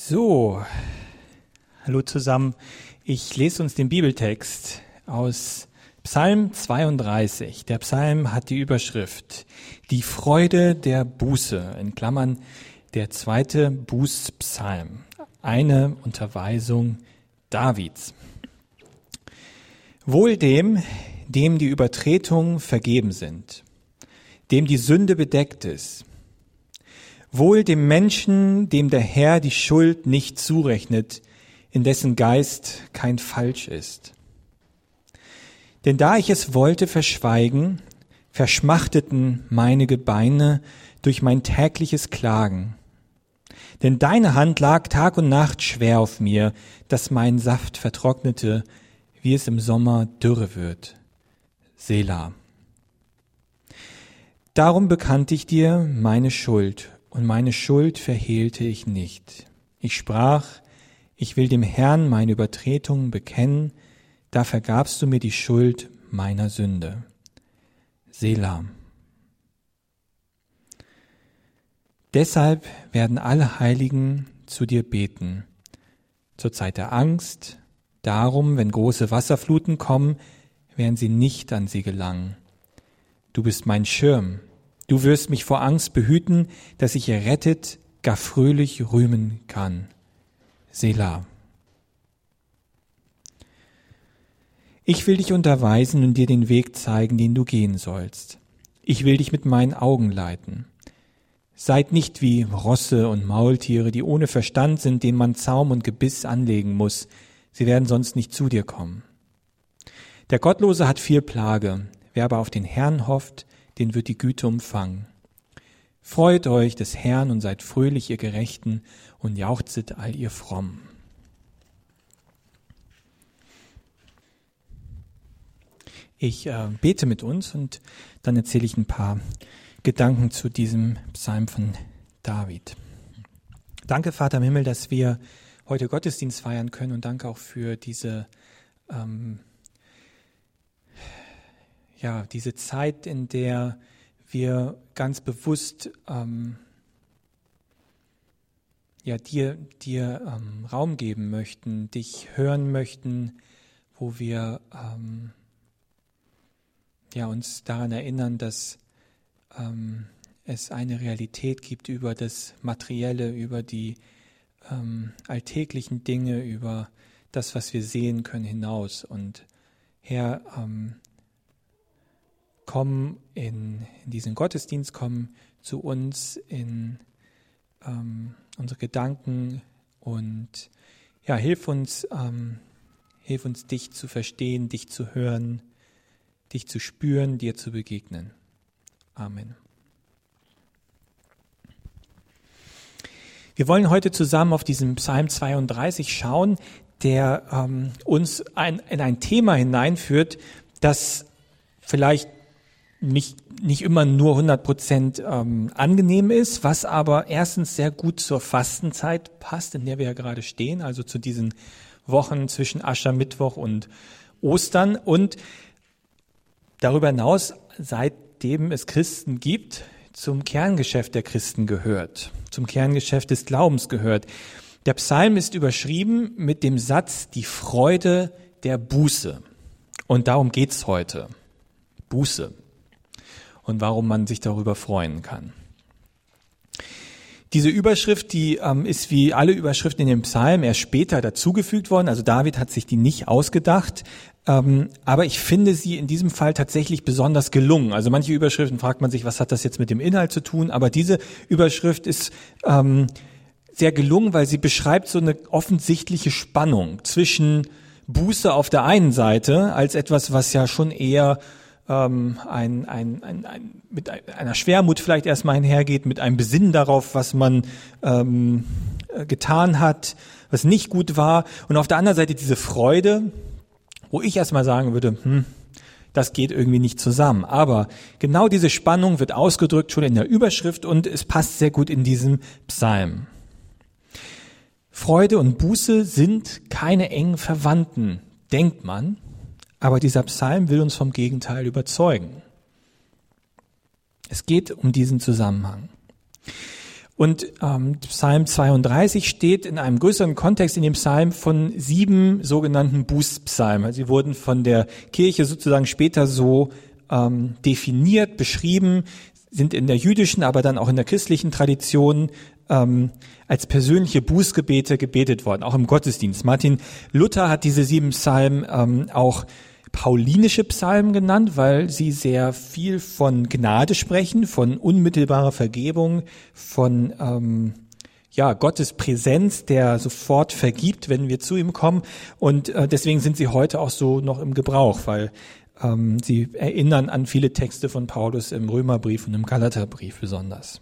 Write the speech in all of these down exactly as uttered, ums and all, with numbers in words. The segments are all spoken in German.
So, hallo zusammen. Ich lese uns den Bibeltext aus Psalm zweiunddreißig. Der Psalm hat die Überschrift Die Freude der Buße, in Klammern der zweite Bußpsalm, eine Unterweisung Davids. Wohl dem, dem die Übertretungen vergeben sind, dem die Sünde bedeckt ist. Wohl dem Menschen, dem der Herr die Schuld nicht zurechnet, in dessen Geist kein Falsch ist. Denn da ich es wollte verschweigen, verschmachteten meine Gebeine durch mein tägliches Klagen. Denn deine Hand lag Tag und Nacht schwer auf mir, dass mein Saft vertrocknete, wie es im Sommer Dürre wird. Selah. Darum bekannte ich dir meine Schuld, und meine Schuld verhehlte ich nicht. Ich sprach, ich will dem Herrn meine Übertretungen bekennen, da vergabst du mir die Schuld meiner Sünde. Selah. Deshalb werden alle Heiligen zu dir beten, zur Zeit der Angst. Darum, wenn große Wasserfluten kommen, werden sie nicht an sie gelangen. Du bist mein Schirm. Du wirst mich vor Angst behüten, dass ich errettet, gar fröhlich rühmen kann. Selah. Ich will dich unterweisen und dir den Weg zeigen, den du gehen sollst. Ich will dich mit meinen Augen leiten. Seid nicht wie Rosse und Maultiere, die ohne Verstand sind, denen man Zaum und Gebiss anlegen muss. Sie werden sonst nicht zu dir kommen. Der Gottlose hat viel Plage. Wer aber auf den Herrn hofft, den wird die Güte umfangen. Freut euch des Herrn und seid fröhlich, ihr Gerechten, und jauchzet all ihr Frommen. Ich äh, bete mit uns und dann erzähle ich ein paar Gedanken zu diesem Psalm von David. Danke, Vater im Himmel, dass wir heute Gottesdienst feiern können, und danke auch für diese ähm, Ja, diese Zeit, in der wir ganz bewusst ähm, ja, dir, dir ähm, Raum geben möchten, dich hören möchten, wo wir ähm, ja, uns daran erinnern, dass ähm, es eine Realität gibt über das Materielle, über die ähm, alltäglichen Dinge, über das, was wir sehen können, hinaus. Und Herr, ähm, komm in, in diesen Gottesdienst, komm zu uns in ähm, unsere Gedanken und ja, hilf uns, ähm, hilf uns, dich zu verstehen, dich zu hören, dich zu spüren, dir zu begegnen. Amen. Wir wollen heute zusammen auf diesen Psalm zweiunddreißig schauen, der ähm, uns ein, in ein Thema hineinführt, das vielleicht nicht nicht immer nur hundert Prozent ähm, angenehm ist, was aber erstens sehr gut zur Fastenzeit passt, in der wir ja gerade stehen, also zu diesen Wochen zwischen Aschermittwoch und Ostern, und darüber hinaus, seitdem es Christen gibt, zum Kerngeschäft der Christen gehört, zum Kerngeschäft des Glaubens gehört. Der Psalm ist überschrieben mit dem Satz, die Freude der Buße. Und darum geht's heute. Buße. Und warum man sich darüber freuen kann. Diese Überschrift, die ähm, ist wie alle Überschriften in dem Psalm erst später dazugefügt worden. Also David hat sich die nicht ausgedacht. Ähm, aber ich finde sie in diesem Fall tatsächlich besonders gelungen. Also manche Überschriften fragt man sich, was hat das jetzt mit dem Inhalt zu tun? Aber diese Überschrift ist ähm, sehr gelungen, weil sie beschreibt so eine offensichtliche Spannung zwischen Buße auf der einen Seite als etwas, was ja schon eher ähm, ein, ein, ein, ein, mit einer Schwermut vielleicht erstmal einhergeht, mit einem Besinnen darauf, was man ähm, getan hat, was nicht gut war. Und auf der anderen Seite diese Freude, wo ich erstmal sagen würde, hm, das geht irgendwie nicht zusammen. Aber genau diese Spannung wird ausgedrückt schon in der Überschrift, und es passt sehr gut in diesem Psalm. Freude und Buße sind keine engen Verwandten, denkt man. Aber dieser Psalm will uns vom Gegenteil überzeugen. Es geht um diesen Zusammenhang. Und ähm, Psalm zweiunddreißig steht in einem größeren Kontext in dem Psalm von sieben sogenannten Bußpsalmen. Also sie wurden von der Kirche sozusagen später so ähm, definiert, beschrieben, sind in der jüdischen, aber dann auch in der christlichen Tradition ähm, als persönliche Bußgebete gebetet worden, auch im Gottesdienst. Martin Luther hat diese sieben Psalmen ähm, auch paulinische Psalmen genannt, weil sie sehr viel von Gnade sprechen, von unmittelbarer Vergebung, von ähm, ja Gottes Präsenz, der sofort vergibt, wenn wir zu ihm kommen. Und äh, deswegen sind sie heute auch so noch im Gebrauch, weil ähm, sie erinnern an viele Texte von Paulus im Römerbrief und im Galaterbrief besonders.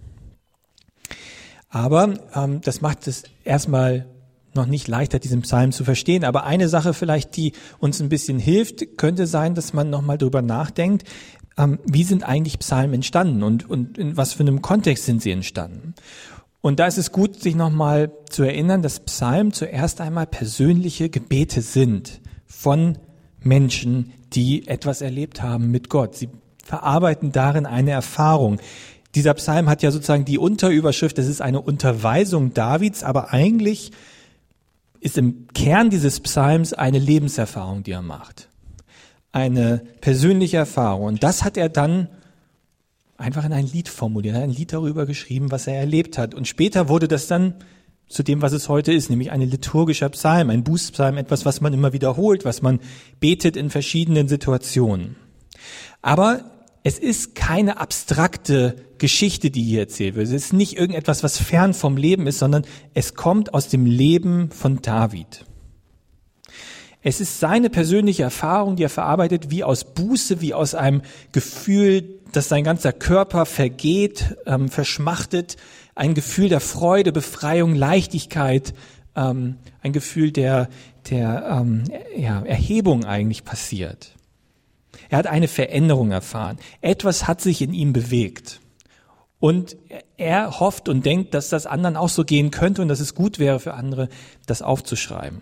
Aber ähm, das macht es erstmal noch nicht leichter, diesen Psalm zu verstehen. Aber eine Sache vielleicht, die uns ein bisschen hilft, könnte sein, dass man nochmal drüber nachdenkt, ähm, wie sind eigentlich Psalmen entstanden und, und in was für einem Kontext sind sie entstanden. Und da ist es gut, sich nochmal zu erinnern, dass Psalmen zuerst einmal persönliche Gebete sind von Menschen, die etwas erlebt haben mit Gott. Sie verarbeiten darin eine Erfahrung. Dieser Psalm hat ja sozusagen die Unterüberschrift, das ist eine Unterweisung Davids, aber eigentlich ist im Kern dieses Psalms eine Lebenserfahrung, die er macht. Eine persönliche Erfahrung. Und das hat er dann einfach in ein Lied formuliert, ein Lied darüber geschrieben, was er erlebt hat. Und später wurde das dann zu dem, was es heute ist, nämlich ein liturgischer Psalm, ein Bußpsalm, etwas, was man immer wiederholt, was man betet in verschiedenen Situationen. Aber es ist keine abstrakte Geschichte, die hier erzählt wird. Es ist nicht irgendetwas, was fern vom Leben ist, sondern es kommt aus dem Leben von David. Es ist seine persönliche Erfahrung, die er verarbeitet, wie aus Buße, wie aus einem Gefühl, dass sein ganzer Körper vergeht, ähm, verschmachtet, ein Gefühl der Freude, Befreiung, Leichtigkeit, ähm, ein Gefühl der, der ähm, ja, Erhebung eigentlich passiert. Er hat eine Veränderung erfahren. Etwas hat sich in ihm bewegt. Und er hofft und denkt, dass das anderen auch so gehen könnte und dass es gut wäre für andere, das aufzuschreiben.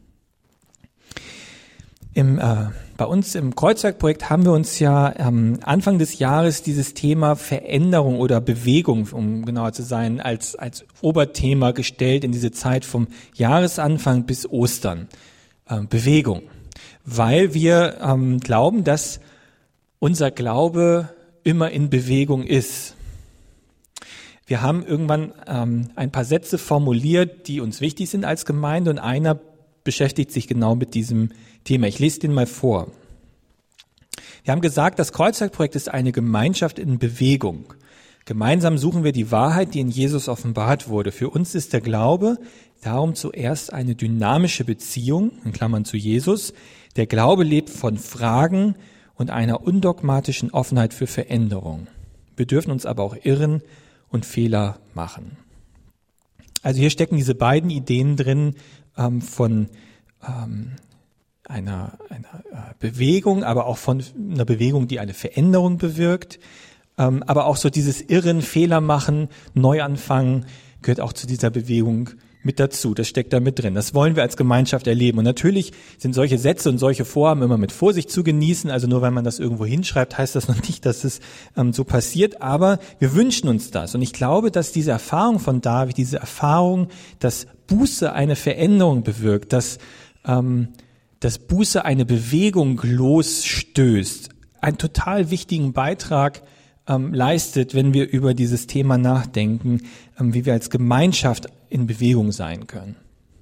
Im, äh, bei uns im Kreuzwerk-Projekt haben wir uns ja am Anfang des Jahres dieses Thema Veränderung oder Bewegung, um genauer zu sein, als, als Oberthema gestellt in diese Zeit vom Jahresanfang bis Ostern. Äh, Bewegung. Weil wir ähm, glauben, dass unser Glaube immer in Bewegung ist. Wir haben irgendwann ähm, ein paar Sätze formuliert, die uns wichtig sind als Gemeinde, und einer beschäftigt sich genau mit diesem Thema. Ich lese den mal vor. Wir haben gesagt, das Kreuzwerk-Projekt ist eine Gemeinschaft in Bewegung. Gemeinsam suchen wir die Wahrheit, die in Jesus offenbart wurde. Für uns ist der Glaube darum zuerst eine dynamische Beziehung, in Klammern zu Jesus. Der Glaube lebt von Fragen und einer undogmatischen Offenheit für Veränderung. Wir dürfen uns aber auch irren und Fehler machen. Also hier stecken diese beiden Ideen drin ähm, von ähm, einer, einer äh, Bewegung, aber auch von einer Bewegung, die eine Veränderung bewirkt. Ähm, aber auch so dieses Irren, Fehler machen, Neuanfangen gehört auch zu dieser Bewegung mit dazu. Das steckt da mit drin. Das wollen wir als Gemeinschaft erleben. Und natürlich sind solche Sätze und solche Vorhaben immer mit Vorsicht zu genießen. Also nur weil man das irgendwo hinschreibt, heißt das noch nicht, dass es ähm, so passiert. Aber wir wünschen uns das. Und ich glaube, dass diese Erfahrung von David, diese Erfahrung, dass Buße eine Veränderung bewirkt, dass, ähm, dass Buße eine Bewegung losstößt, einen total wichtigen Beitrag ähm, leistet, wenn wir über dieses Thema nachdenken, ähm, wie wir als Gemeinschaft in Bewegung sein können.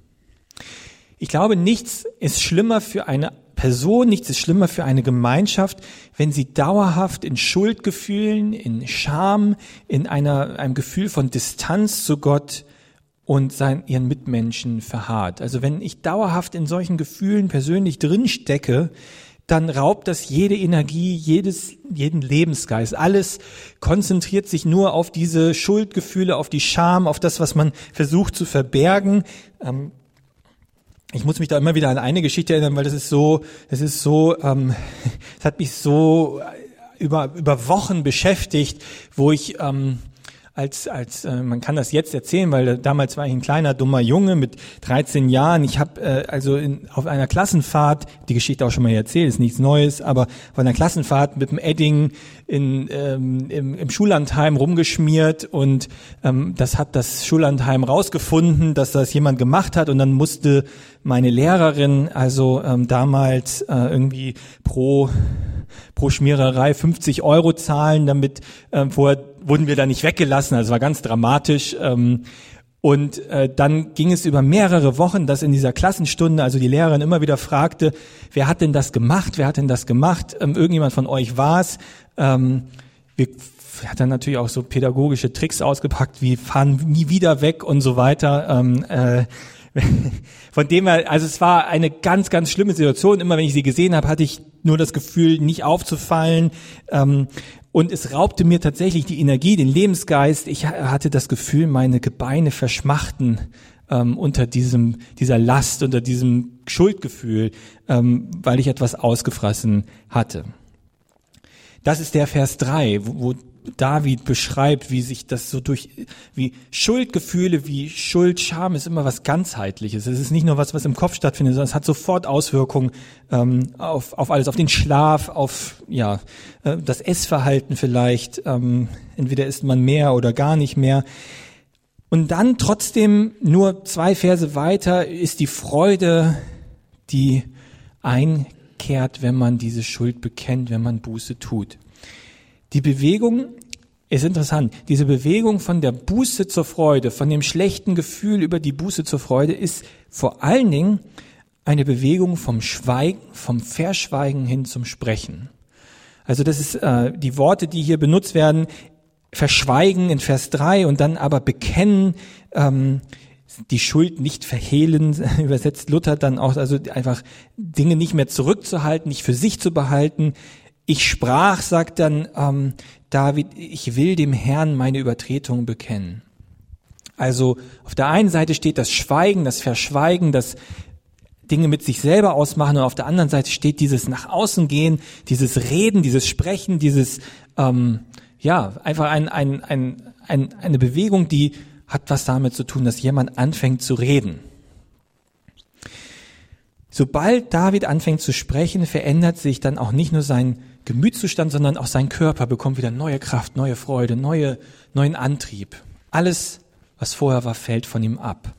Ich glaube, nichts ist schlimmer für eine Person, nichts ist schlimmer für eine Gemeinschaft, wenn sie dauerhaft in Schuldgefühlen, in Scham, in einer, einem Gefühl von Distanz zu Gott und seinen, ihren Mitmenschen verharrt. Also wenn ich dauerhaft in solchen Gefühlen persönlich drin stecke, dann raubt das jede Energie, jedes, jeden Lebensgeist. Alles konzentriert sich nur auf diese Schuldgefühle, auf die Scham, auf das, was man versucht zu verbergen. Ähm, ich muss mich da immer wieder an eine Geschichte erinnern, weil das ist so, das ist so, ähm, das hat mich so über über Wochen beschäftigt, wo ich ähm, als als äh, man kann das jetzt erzählen, weil damals war ich ein kleiner dummer Junge mit dreizehn Jahren. Ich habe äh, also in, auf einer Klassenfahrt, die Geschichte auch schon mal erzählt, ist nichts Neues, aber auf einer Klassenfahrt mit dem Edding in ähm, im, im Schullandheim rumgeschmiert und ähm, das hat das Schullandheim rausgefunden, dass das jemand gemacht hat und dann musste meine Lehrerin also ähm, damals äh, irgendwie pro pro Schmiererei fünfzig Euro zahlen, damit ähm, vorher wurden wir da nicht weggelassen, also war ganz dramatisch. Ähm, und äh, dann ging es über mehrere Wochen, dass in dieser Klassenstunde, also die Lehrerin immer wieder fragte, wer hat denn das gemacht, wer hat denn das gemacht, ähm, irgendjemand von euch war's. Ähm, wir hat dann natürlich auch so pädagogische Tricks ausgepackt, wie fahren nie wieder weg und so weiter. Ähm, äh, Von dem her, also es war eine ganz, ganz schlimme Situation. Immer wenn ich sie gesehen habe, hatte ich nur das Gefühl, nicht aufzufallen. Ähm, und es raubte mir tatsächlich die Energie, den Lebensgeist. Ich hatte das Gefühl, meine Gebeine verschmachten ähm, unter diesem, dieser Last, unter diesem Schuldgefühl, ähm, weil ich etwas ausgefressen hatte. Das ist der Vers drei, wo, wo David beschreibt, wie sich das so durch, wie Schuldgefühle, wie Schuld, Scham ist immer was ganzheitliches. Es ist nicht nur was, was im Kopf stattfindet, sondern es hat sofort Auswirkungen ähm, auf, auf alles, auf den Schlaf, auf ja äh, das Essverhalten vielleicht. Ähm, entweder isst man mehr oder gar nicht mehr. Und dann trotzdem nur zwei Verse weiter ist die Freude, die einkehrt, wenn man diese Schuld bekennt, wenn man Buße tut. Die Bewegung ist interessant. Diese Bewegung von der Buße zur Freude, von dem schlechten Gefühl über die Buße zur Freude ist vor allen Dingen eine Bewegung vom Schweigen, vom Verschweigen hin zum Sprechen. Also das ist äh, die Worte, die hier benutzt werden, verschweigen in Vers drei und dann aber bekennen, ähm, die Schuld nicht verhehlen, übersetzt Luther dann auch, also einfach Dinge nicht mehr zurückzuhalten, nicht für sich zu behalten. Ich sprach, sagt dann ähm, David, ich will dem Herrn meine Übertretungen bekennen. Also auf der einen Seite steht das Schweigen, das Verschweigen, das Dinge mit sich selber ausmachen und auf der anderen Seite steht dieses nach außen gehen, dieses Reden, dieses Sprechen, dieses ähm, ja einfach ein, ein, ein, ein, eine Bewegung, die hat was damit zu tun, dass jemand anfängt zu reden. Sobald David anfängt zu sprechen, verändert sich dann auch nicht nur sein Gemütszustand, sondern auch sein Körper bekommt wieder neue Kraft, neue Freude, neue, neuen Antrieb. Alles, was vorher war, fällt von ihm ab.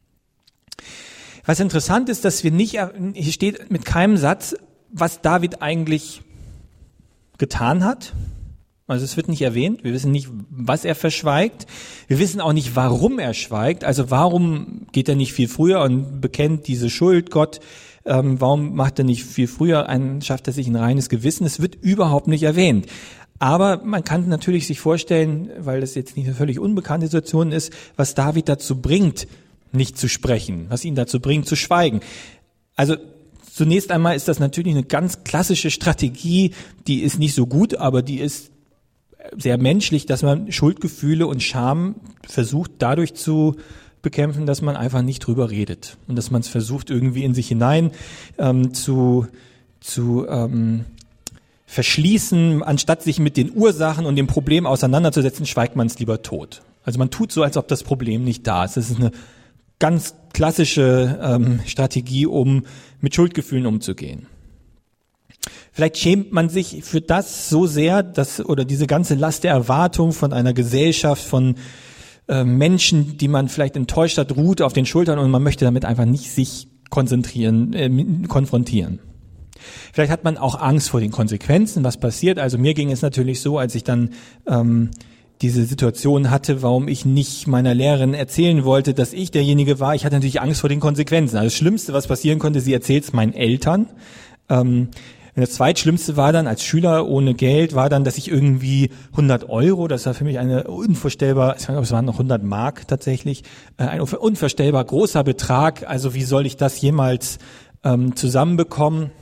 Was interessant ist, dass wir nicht, hier steht mit keinem Satz, was David eigentlich getan hat. Also es wird nicht erwähnt. Wir wissen nicht, was er verschweigt. Wir wissen auch nicht, warum er schweigt. Also warum geht er nicht viel früher und bekennt diese Schuld Gott? Ähm, warum macht er nicht viel früher ein, schafft er sich ein reines Gewissen? Es wird überhaupt nicht erwähnt. Aber man kann natürlich sich vorstellen, weil das jetzt nicht eine völlig unbekannte Situation ist, was David dazu bringt, nicht zu sprechen, was ihn dazu bringt, zu schweigen. Also zunächst einmal ist das natürlich eine ganz klassische Strategie, die ist nicht so gut, aber die ist sehr menschlich, dass man Schuldgefühle und Scham versucht dadurch zu bekämpfen, dass man einfach nicht drüber redet und dass man es versucht irgendwie in sich hinein ähm, zu zu ähm, verschließen, anstatt sich mit den Ursachen und dem Problem auseinanderzusetzen, schweigt man es lieber tot. Also man tut so, als ob das Problem nicht da ist. Das ist eine ganz klassische ähm, Strategie, um mit Schuldgefühlen umzugehen. Vielleicht schämt man sich für das so sehr, dass oder diese ganze Last der Erwartung von einer Gesellschaft, von äh, Menschen, die man vielleicht enttäuscht hat, ruht auf den Schultern und man möchte damit einfach nicht sich konzentrieren, äh, konfrontieren. Vielleicht hat man auch Angst vor den Konsequenzen, was passiert. Also mir ging es natürlich so, als ich dann ähm, diese Situation hatte, warum ich nicht meiner Lehrerin erzählen wollte, dass ich derjenige war. Ich hatte natürlich Angst vor den Konsequenzen. Also das Schlimmste, was passieren konnte, sie erzählt es meinen Eltern. Ähm, das Zweitschlimmste war dann als Schüler ohne Geld, war dann, dass ich irgendwie hundert Euro, das war für mich eine unvorstellbar, ich weiß nicht, es waren noch hundert Mark tatsächlich, ein unvorstellbar großer Betrag. Also wie soll ich das jemals ähm, zusammenbekommen?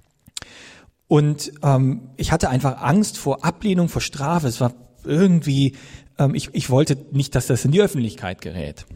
Und ähm, ich hatte einfach Angst vor Ablehnung, vor Strafe. Es war irgendwie, ähm, ich, ich wollte nicht, dass das in die Öffentlichkeit gerät.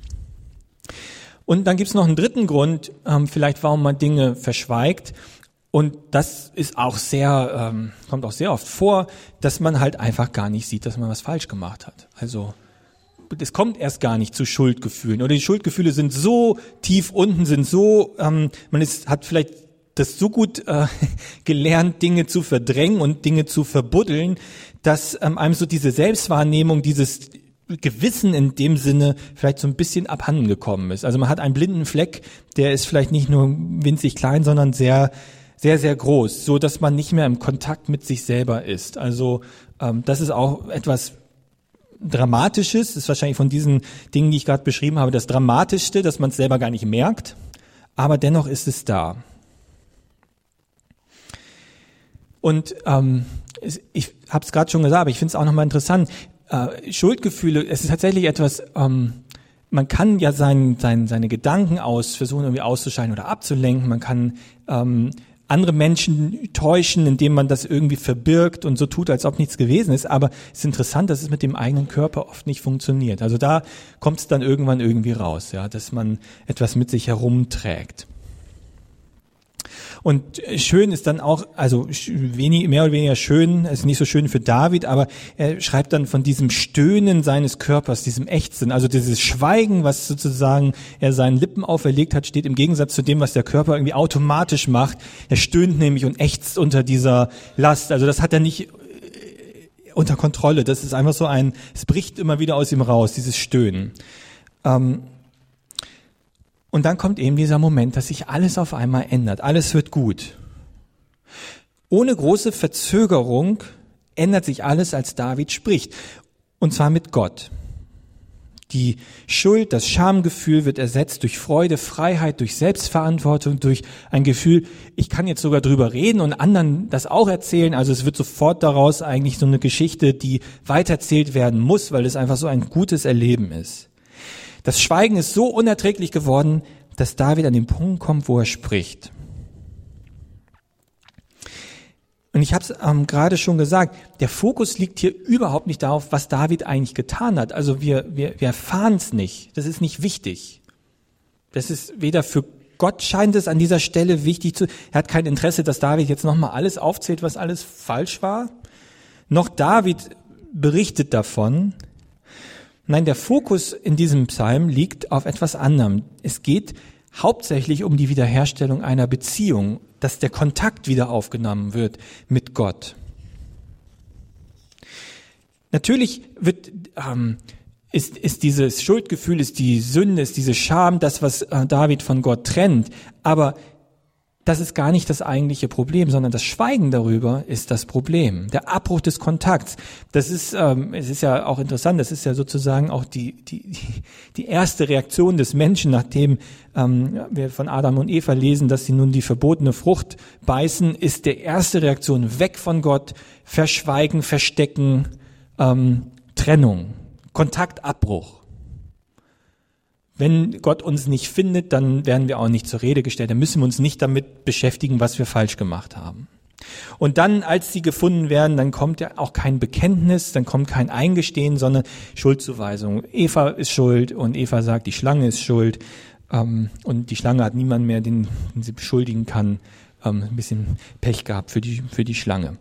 Und dann gibt's noch einen dritten Grund, ähm, vielleicht warum man Dinge verschweigt. Und das ist auch sehr, ähm, kommt auch sehr oft vor, dass man halt einfach gar nicht sieht, dass man was falsch gemacht hat. Also es kommt erst gar nicht zu Schuldgefühlen. Oder die Schuldgefühle sind so tief unten, sind so, ähm, man ist, hat vielleicht das so gut äh, gelernt, Dinge zu verdrängen und Dinge zu verbuddeln, dass ähm, einem so diese Selbstwahrnehmung, dieses Gewissen in dem Sinne vielleicht so ein bisschen abhanden gekommen ist. Also man hat einen blinden Fleck, der ist vielleicht nicht nur winzig klein, sondern sehr, sehr, sehr groß, so dass man nicht mehr im Kontakt mit sich selber ist. Also ähm, das ist auch etwas Dramatisches, das ist wahrscheinlich von diesen Dingen, die ich gerade beschrieben habe, das Dramatischste, dass man es selber gar nicht merkt, aber dennoch ist es da. Und ähm, ich habe es gerade schon gesagt, aber ich finde es auch nochmal interessant, äh, Schuldgefühle, es ist tatsächlich etwas, ähm, man kann ja sein, sein, seine Gedanken aus versuchen irgendwie auszuschalten oder abzulenken, man kann ähm, andere Menschen täuschen, indem man das irgendwie verbirgt und so tut, als ob nichts gewesen ist. Aber es ist interessant, dass es mit dem eigenen Körper oft nicht funktioniert. Also da kommt es dann irgendwann irgendwie raus, ja, dass man etwas mit sich herumträgt. Und schön ist dann auch, also wenig, mehr oder weniger schön, ist nicht so schön für David, aber er schreibt dann von diesem Stöhnen seines Körpers, diesem Ächzen, also dieses Schweigen, was sozusagen er seinen Lippen auferlegt hat, steht im Gegensatz zu dem, was der Körper irgendwie automatisch macht. Er stöhnt nämlich und ächzt unter dieser Last. Also das hat er nicht unter Kontrolle. Das ist einfach so ein, es bricht immer wieder aus ihm raus, dieses Stöhnen. Ähm, Und dann kommt eben dieser Moment, dass sich alles auf einmal ändert. Alles wird gut. Ohne große Verzögerung ändert sich alles, als David spricht. Und zwar mit Gott. Die Schuld, das Schamgefühl wird ersetzt durch Freude, Freiheit, durch Selbstverantwortung, durch ein Gefühl, ich kann jetzt sogar drüber reden und anderen das auch erzählen. Also es wird sofort daraus eigentlich so eine Geschichte, die weitererzählt werden muss, weil es einfach so ein gutes Erleben ist. Das Schweigen ist so unerträglich geworden, dass David an den Punkt kommt, wo er spricht. Und ich habe es ähm, gerade schon gesagt, der Fokus liegt hier überhaupt nicht darauf, was David eigentlich getan hat. Also wir, wir, wir erfahren es nicht. Das ist nicht wichtig. Das ist weder für Gott scheint es an dieser Stelle wichtig zu. Er hat kein Interesse, dass David jetzt nochmal alles aufzählt, was alles falsch war. Noch David berichtet davon. Nein, der Fokus in diesem Psalm liegt auf etwas anderem. Es geht hauptsächlich um die Wiederherstellung einer Beziehung, dass der Kontakt wieder aufgenommen wird mit Gott. Natürlich wird, ähm, ist, ist dieses Schuldgefühl, ist die Sünde, ist diese Scham, das, was äh, David von Gott trennt. Aber das ist gar nicht das eigentliche Problem, sondern das Schweigen darüber ist das Problem. Der Abbruch des Kontakts. Das ist, ähm, es ist ja auch interessant, das ist ja sozusagen auch die, die, die erste Reaktion des Menschen, nachdem ähm, wir von Adam und Eva lesen, dass sie nun die verbotene Frucht beißen, ist der erste Reaktion weg von Gott, Verschweigen, Verstecken, ähm, Trennung, Kontaktabbruch. Wenn Gott uns nicht findet, dann werden wir auch nicht zur Rede gestellt. Dann müssen wir uns nicht damit beschäftigen, was wir falsch gemacht haben. Und dann, als sie gefunden werden, dann kommt ja auch kein Bekenntnis, dann kommt kein Eingestehen, sondern Schuldzuweisung. Eva ist schuld und Eva sagt, die Schlange ist schuld. Ähm, und die Schlange hat niemanden mehr, den, den sie beschuldigen kann. Ähm, ein bisschen Pech gehabt für die, für die Schlange.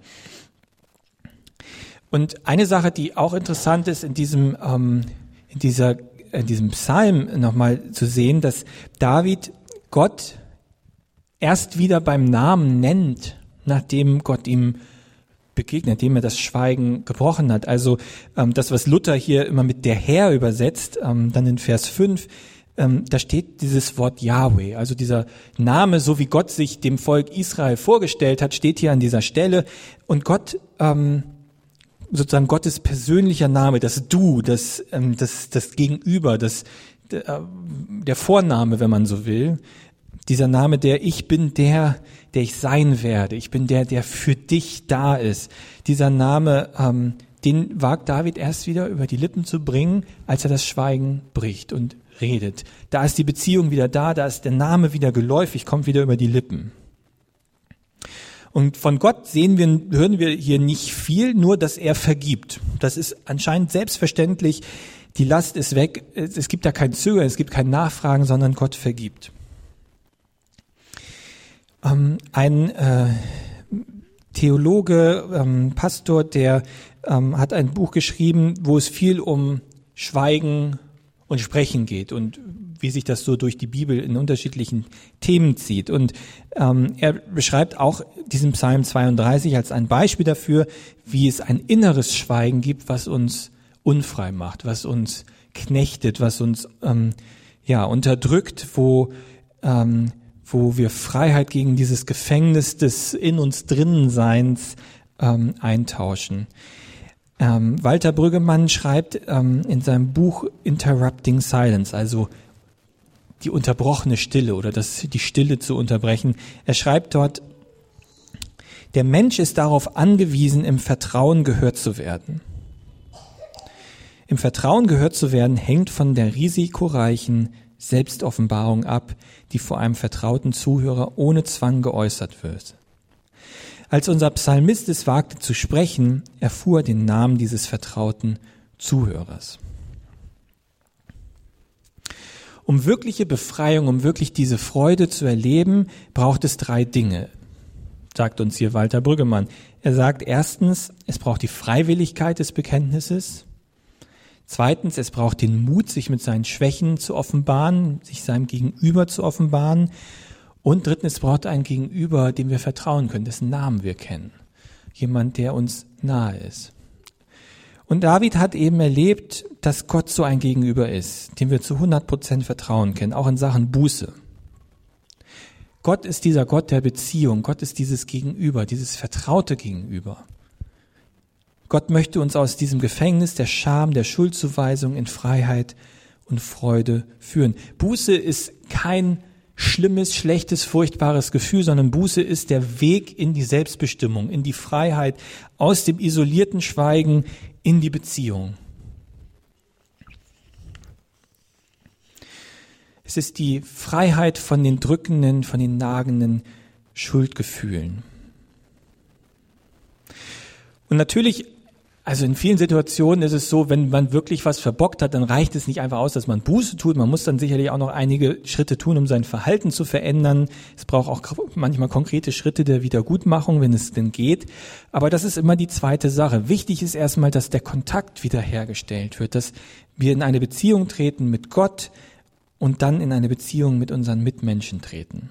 Und eine Sache, die auch interessant ist in diesem, ähm, in dieser in diesem Psalm nochmal zu sehen, dass David Gott erst wieder beim Namen nennt, nachdem Gott ihm begegnet, nachdem er das Schweigen gebrochen hat. Also ähm, das, was Luther hier immer mit der Herr übersetzt, ähm, dann in Vers fünf, ähm, da steht dieses Wort Yahweh, also dieser Name, so wie Gott sich dem Volk Israel vorgestellt hat, steht hier an dieser Stelle. Und Gott ähm, sozusagen Gottes persönlicher Name, das Du, das, ähm, das, das Gegenüber, das, der, der Vorname, wenn man so will, dieser Name, der ich bin der, der ich sein werde, ich bin der, der für dich da ist. Dieser Name, ähm, den wagt David erst wieder über die Lippen zu bringen, als er das Schweigen bricht und redet. Da ist die Beziehung wieder da, da ist der Name wieder geläufig, kommt wieder über die Lippen. Und von Gott sehen wir, hören wir hier nicht viel, nur dass er vergibt. Das ist anscheinend selbstverständlich. Die Last ist weg. Es gibt da kein Zögern, es gibt kein Nachfragen, sondern Gott vergibt. Ähm, ein äh, Theologe, ähm, Pastor, der ähm, hat ein Buch geschrieben, wo es viel um Schweigen und Sprechen geht und wie sich das so durch die Bibel in unterschiedlichen Themen zieht. Und ähm, er beschreibt auch diesen Psalm zweiunddreißig als ein Beispiel dafür, wie es ein inneres Schweigen gibt, was uns unfrei macht, was uns knechtet, was uns ähm, ja unterdrückt, wo ähm, wo wir Freiheit gegen dieses Gefängnis des in uns drinnen Seins ähm, eintauschen. Ähm, Walter Brüggemann schreibt ähm, in seinem Buch Interrupting Silence, also die unterbrochene Stille oder das, die Stille zu unterbrechen. Er schreibt dort, der Mensch ist darauf angewiesen, im Vertrauen gehört zu werden. Im Vertrauen gehört zu werden hängt von der risikoreichen Selbstoffenbarung ab, die vor einem vertrauten Zuhörer ohne Zwang geäußert wird. Als unser Psalmist es wagte zu sprechen, erfuhr er den Namen dieses vertrauten Zuhörers. Um wirkliche Befreiung, um wirklich diese Freude zu erleben, braucht es drei Dinge, sagt uns hier Walter Brüggemann. Er sagt erstens, es braucht die Freiwilligkeit des Bekenntnisses. Zweitens, es braucht den Mut, sich mit seinen Schwächen zu offenbaren, sich seinem Gegenüber zu offenbaren. Und drittens, es braucht ein Gegenüber, dem wir vertrauen können, dessen Namen wir kennen. Jemand, der uns nahe ist. Und David hat eben erlebt, dass Gott so ein Gegenüber ist, dem wir zu hundert Prozent vertrauen können, auch in Sachen Buße. Gott ist dieser Gott der Beziehung. Gott ist dieses Gegenüber, dieses vertraute Gegenüber. Gott möchte uns aus diesem Gefängnis der Scham, der Schuldzuweisung in Freiheit und Freude führen. Buße ist kein schlimmes, schlechtes, furchtbares Gefühl, sondern Buße ist der Weg in die Selbstbestimmung, in die Freiheit, aus dem isolierten Schweigen in die Beziehung. Es ist die Freiheit von den drückenden, von den nagenden Schuldgefühlen. Und natürlich, also in vielen Situationen ist es so, wenn man wirklich was verbockt hat, dann reicht es nicht einfach aus, dass man Buße tut. Man muss dann sicherlich auch noch einige Schritte tun, um sein Verhalten zu verändern. Es braucht auch manchmal konkrete Schritte der Wiedergutmachung, wenn es denn geht. Aber das ist immer die zweite Sache. Wichtig ist erstmal, dass der Kontakt wiederhergestellt wird, dass wir in eine Beziehung treten mit Gott und dann in eine Beziehung mit unseren Mitmenschen treten.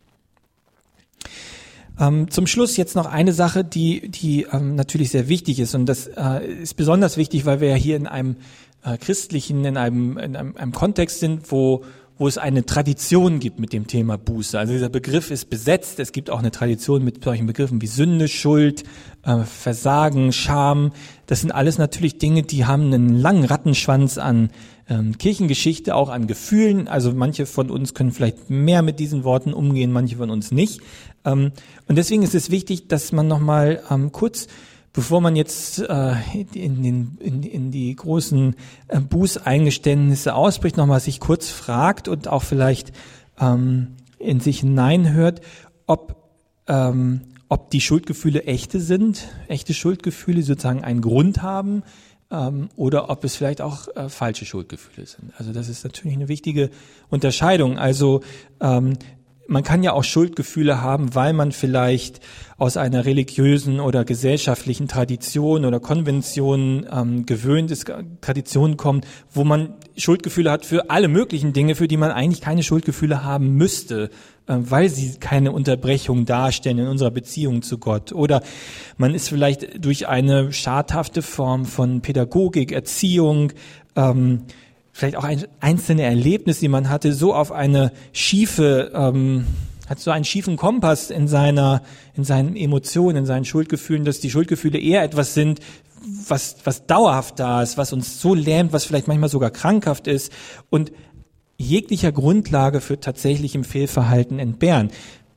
Ähm, zum Schluss jetzt noch eine Sache, die die ähm, natürlich sehr wichtig ist, und das äh, ist besonders wichtig, weil wir ja hier in einem äh, christlichen, in einem, in einem, einem Kontext sind, wo wo es eine Tradition gibt mit dem Thema Buße. Also dieser Begriff ist besetzt. Es gibt auch eine Tradition mit solchen Begriffen wie Sünde, Schuld, äh, Versagen, Scham. Das sind alles natürlich Dinge, die haben einen langen Rattenschwanz an ähm, Kirchengeschichte, auch an Gefühlen. Also manche von uns können vielleicht mehr mit diesen Worten umgehen, manche von uns nicht. Ähm, und deswegen ist es wichtig, dass man nochmal ähm, kurz, bevor man jetzt äh, in, den, in, in die großen äh, Bußeingeständnisse ausbricht, nochmal sich kurz fragt und auch vielleicht ähm, in sich hineinhört, ob ähm, ob die Schuldgefühle echte sind, echte Schuldgefühle, die sozusagen einen Grund haben, ähm, oder ob es vielleicht auch äh, falsche Schuldgefühle sind. Also das ist natürlich eine wichtige Unterscheidung. Also ähm, man kann ja auch Schuldgefühle haben, weil man vielleicht aus einer religiösen oder gesellschaftlichen Tradition oder Konvention ähm, gewöhnt ist, Tradition kommt, wo man Schuldgefühle hat für alle möglichen Dinge, für die man eigentlich keine Schuldgefühle haben müsste, äh, weil sie keine Unterbrechung darstellen in unserer Beziehung zu Gott. Oder man ist vielleicht durch eine schadhafte Form von Pädagogik, Erziehung, ähm, vielleicht auch ein, einzelne Erlebnisse, die man hatte, so auf eine schiefe, ähm, hat so einen schiefen Kompass in seiner, in seinen Emotionen, in seinen Schuldgefühlen, dass die Schuldgefühle eher etwas sind, was, was dauerhaft da ist, was uns so lähmt, was vielleicht manchmal sogar krankhaft ist und jeglicher Grundlage für tatsächlichem Fehlverhalten entbehren.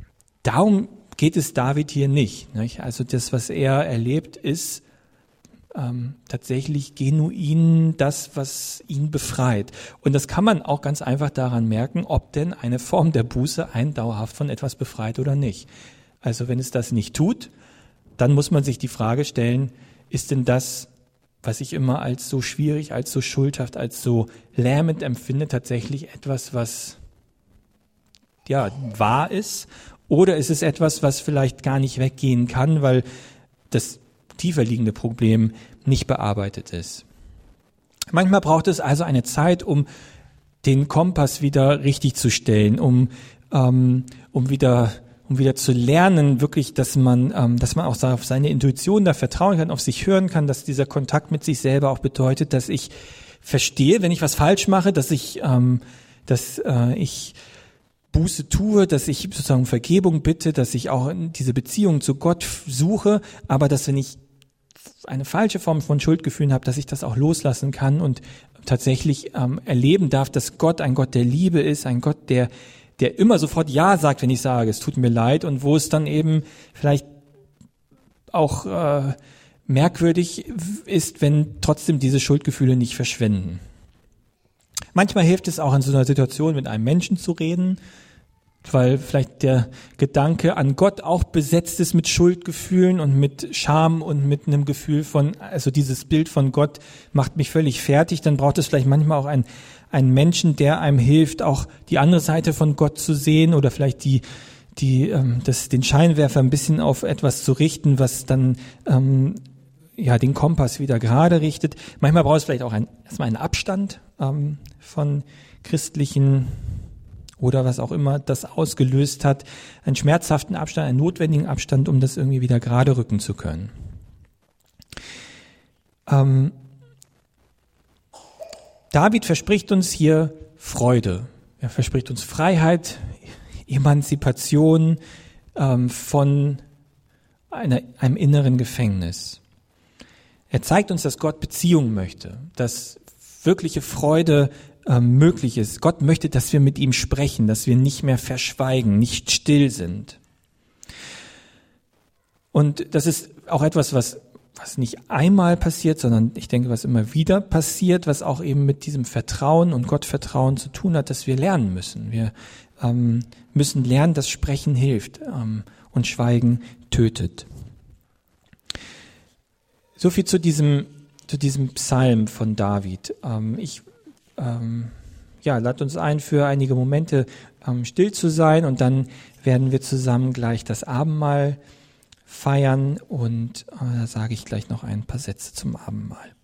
Darum geht es David hier nicht, nicht? Also das, was er erlebt, ist Ähm, tatsächlich genuin das, was ihn befreit. Und das kann man auch ganz einfach daran merken, ob denn eine Form der Buße einen dauerhaft von etwas befreit oder nicht. Also wenn es das nicht tut, dann muss man sich die Frage stellen, ist denn das, was ich immer als so schwierig, als so schuldhaft, als so lähmend empfinde, tatsächlich etwas, was ja wahr ist? Oder ist es etwas, was vielleicht gar nicht weggehen kann, weil das tiefer liegende Problem nicht bearbeitet ist? Manchmal braucht es also eine Zeit, um den Kompass wieder richtig zu stellen, um ähm, um wieder um wieder zu lernen, wirklich, dass man ähm, dass man auch auf seine Intuition da vertrauen kann, auf sich hören kann, dass dieser Kontakt mit sich selber auch bedeutet, dass ich verstehe, wenn ich was falsch mache, dass ich ähm, dass äh, ich Buße tue, dass ich sozusagen Vergebung bitte, dass ich auch diese Beziehung zu Gott suche, aber dass, wenn ich eine falsche Form von Schuldgefühlen habe, dass ich das auch loslassen kann und tatsächlich ähm, erleben darf, dass Gott ein Gott der Liebe ist, ein Gott, der der immer sofort Ja sagt, wenn ich sage, es tut mir leid, und wo es dann eben vielleicht auch äh, merkwürdig ist, wenn trotzdem diese Schuldgefühle nicht verschwinden. Manchmal hilft es auch, in so einer Situation mit einem Menschen zu reden, weil vielleicht der Gedanke an Gott auch besetzt ist mit Schuldgefühlen und mit Scham und mit einem Gefühl von, also dieses Bild von Gott macht mich völlig fertig. Dann braucht es vielleicht manchmal auch einen, einen Menschen, der einem hilft, auch die andere Seite von Gott zu sehen oder vielleicht die, die, ähm, das, den Scheinwerfer ein bisschen auf etwas zu richten, was dann ähm, ja den Kompass wieder gerade richtet. Manchmal braucht es vielleicht auch ein, erstmal einen Abstand ähm, von christlichen oder was auch immer das ausgelöst hat, einen schmerzhaften Abstand, einen notwendigen Abstand, um das irgendwie wieder gerade rücken zu können. Ähm, David verspricht uns hier Freude. Er verspricht uns Freiheit, Emanzipation ähm, von einer, einem inneren Gefängnis. Er zeigt uns, dass Gott Beziehung möchte, dass wirkliche Freude ähm, möglich ist. Gott möchte, dass wir mit ihm sprechen, dass wir nicht mehr verschweigen, nicht still sind. Und das ist auch etwas, was was nicht einmal passiert, sondern ich denke, was immer wieder passiert, was auch eben mit diesem Vertrauen und Gottvertrauen zu tun hat, dass wir lernen müssen. Wir ähm, müssen lernen, dass Sprechen hilft ähm, und Schweigen tötet. So viel zu diesem zu diesem Psalm von David. Ähm, ich ähm, ja, lade uns ein, für einige Momente ähm, still zu sein, und dann werden wir zusammen gleich das Abendmahl feiern, und äh, da sage ich gleich noch ein paar Sätze zum Abendmahl.